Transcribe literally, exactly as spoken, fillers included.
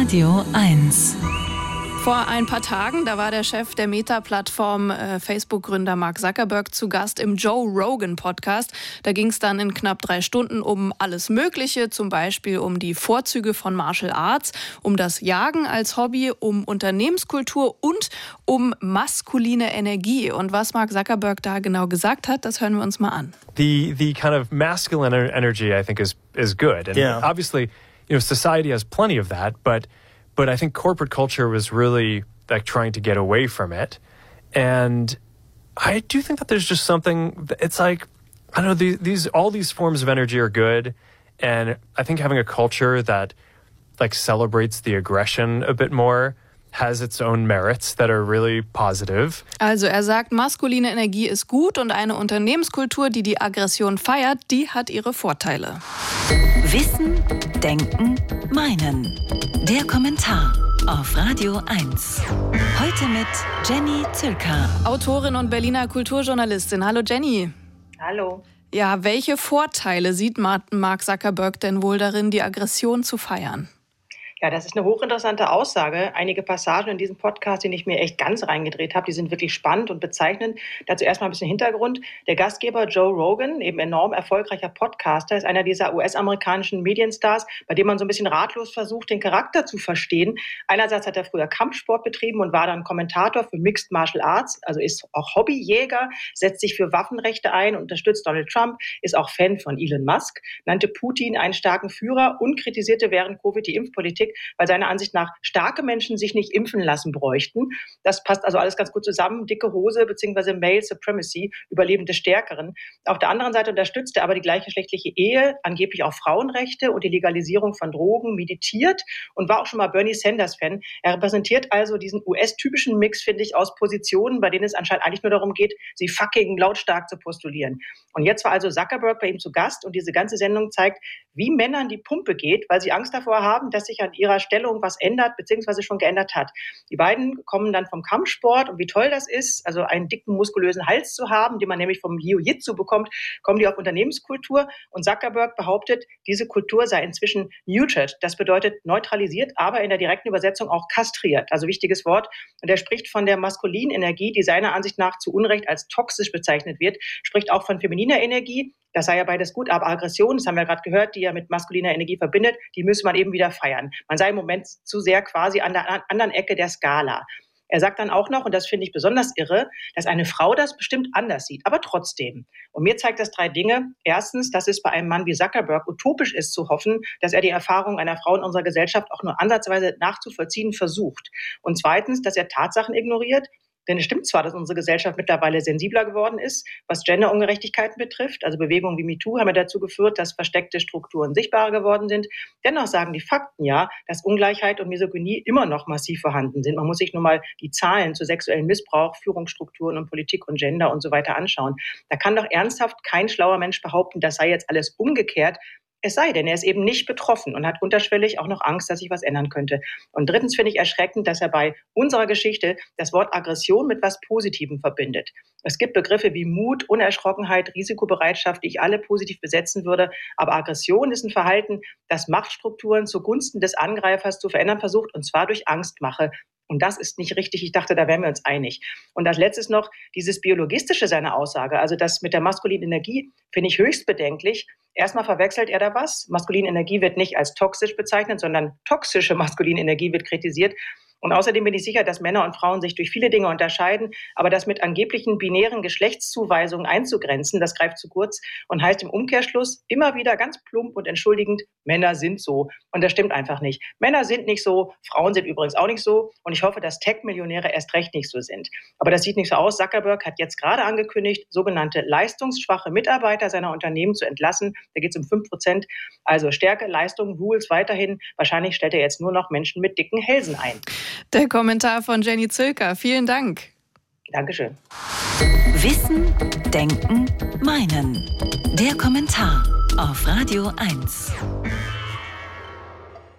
Radio eins. Vor ein paar Tagen, da war der Chef der Meta-Plattform äh, Facebook-Gründer Mark Zuckerberg zu Gast im Joe Rogan-Podcast. Da ging es dann in knapp drei Stunden um alles Mögliche, zum Beispiel um die Vorzüge von Martial Arts, um das Jagen als Hobby, um Unternehmenskultur und um maskuline Energie. Und was Mark Zuckerberg da genau gesagt hat, das hören wir uns mal an. The the kind of masculine energy, I think, is is good, and yeah. obviously, you know, society has plenty of that, but. But I think corporate culture was really like trying to get away from it. And I do think that there's just something, it's like, I don't know, these, these all these forms of energy are good. And I think having a culture that like celebrates the aggression a bit more has its own merits that are really positive. Also er sagt, maskuline Energie ist gut und eine Unternehmenskultur, die die Aggression feiert, die hat ihre Vorteile. Wissen, Denken, Meinen. Der Kommentar auf Radio eins. Heute mit Jenny Zülker. Autorin und Berliner Kulturjournalistin. Hallo Jenny. Hallo. Ja, welche Vorteile sieht Mark Zuckerberg denn wohl darin, die Aggression zu feiern? Ja, das ist eine hochinteressante Aussage. Einige Passagen in diesem Podcast, den ich mir echt ganz reingedreht habe, die sind wirklich spannend und bezeichnend. Dazu erstmal ein bisschen Hintergrund. Der Gastgeber Joe Rogan, eben enorm erfolgreicher Podcaster, ist einer dieser U S-amerikanischen Medienstars, bei dem man so ein bisschen ratlos versucht, den Charakter zu verstehen. Einerseits hat er früher Kampfsport betrieben und war dann Kommentator für Mixed Martial Arts, also ist auch Hobbyjäger, setzt sich für Waffenrechte ein, unterstützt Donald Trump, ist auch Fan von Elon Musk, nannte Putin einen starken Führer und kritisierte während Covid die Impfpolitik, weil seiner Ansicht nach starke Menschen sich nicht impfen lassen bräuchten. Das passt also alles ganz gut zusammen. Dicke Hose bzw. Male Supremacy, Überleben des Stärkeren. Auf der anderen Seite unterstützt er aber die gleichgeschlechtliche Ehe, angeblich auch Frauenrechte und die Legalisierung von Drogen, meditiert und war auch schon mal Bernie Sanders-Fan. Er repräsentiert also diesen U S-typischen Mix, finde ich, aus Positionen, bei denen es anscheinend eigentlich nur darum geht, sie fucking lautstark zu postulieren. Und jetzt war also Zuckerberg bei ihm zu Gast und diese ganze Sendung zeigt, wie Männern die Pumpe geht, weil sie Angst davor haben, dass sich an ihrer Stellung was ändert, beziehungsweise schon geändert hat. Die beiden kommen dann vom Kampfsport und wie toll das ist, also einen dicken, muskulösen Hals zu haben, den man nämlich vom Jiu-Jitsu bekommt, kommen die auf Unternehmenskultur und Zuckerberg behauptet, diese Kultur sei inzwischen neutered. Das bedeutet neutralisiert, aber in der direkten Übersetzung auch kastriert, also wichtiges Wort. Und er spricht von der maskulinen Energie, die seiner Ansicht nach zu Unrecht als toxisch bezeichnet wird, spricht auch von femininer Energie. Das sei ja beides gut, aber Aggression, das haben wir gerade gehört, die er mit maskuliner Energie verbindet, die müsse man eben wieder feiern. Man sei im Moment zu sehr quasi an der anderen Ecke der Skala. Er sagt dann auch noch, und das finde ich besonders irre, dass eine Frau das bestimmt anders sieht, aber trotzdem. Und mir zeigt das drei Dinge. Erstens, dass es bei einem Mann wie Zuckerberg utopisch ist zu hoffen, dass er die Erfahrung einer Frau in unserer Gesellschaft auch nur ansatzweise nachzuvollziehen versucht. Und zweitens, dass er Tatsachen ignoriert. Denn es stimmt zwar, dass unsere Gesellschaft mittlerweile sensibler geworden ist, was Genderungerechtigkeiten betrifft. Also Bewegungen wie MeToo haben ja dazu geführt, dass versteckte Strukturen sichtbarer geworden sind. Dennoch sagen die Fakten ja, dass Ungleichheit und Misogynie immer noch massiv vorhanden sind. Man muss sich nur mal die Zahlen zu sexuellem Missbrauch, Führungsstrukturen und Politik und Gender und so weiter anschauen. Da kann doch ernsthaft kein schlauer Mensch behaupten, das sei jetzt alles umgekehrt. Es sei denn, er ist eben nicht betroffen und hat unterschwellig auch noch Angst, dass sich was ändern könnte. Und drittens finde ich erschreckend, dass er bei unserer Geschichte das Wort Aggression mit was Positivem verbindet. Es gibt Begriffe wie Mut, Unerschrockenheit, Risikobereitschaft, die ich alle positiv besetzen würde. Aber Aggression ist ein Verhalten, das Machtstrukturen zugunsten des Angreifers zu verändern versucht, und zwar durch Angstmache. Und das ist nicht richtig. Ich dachte, da wären wir uns einig. Und als letztes noch dieses Biologistische seiner Aussage, also das mit der maskulinen Energie, finde ich höchst bedenklich. Erstmal verwechselt er da was. Maskuline Energie wird nicht als toxisch bezeichnet, sondern toxische maskuline Energie wird kritisiert. Und außerdem bin ich sicher, dass Männer und Frauen sich durch viele Dinge unterscheiden, aber das mit angeblichen binären Geschlechtszuweisungen einzugrenzen, das greift zu kurz und heißt im Umkehrschluss immer wieder ganz plump und entschuldigend, Männer sind so. Und das stimmt einfach nicht. Männer sind nicht so, Frauen sind übrigens auch nicht so und ich hoffe, dass Tech-Millionäre erst recht nicht so sind. Aber das sieht nicht so aus. Zuckerberg hat jetzt gerade angekündigt, sogenannte leistungsschwache Mitarbeiter seiner Unternehmen zu entlassen. Da geht es um fünf Prozent. Also Stärke, Leistung, Rules weiterhin. Wahrscheinlich stellt er jetzt nur noch Menschen mit dicken Hälsen ein. Der Kommentar von Jenny Zülker. Vielen Dank. Dankeschön. Wissen, Denken, Meinen. Der Kommentar auf Radio eins.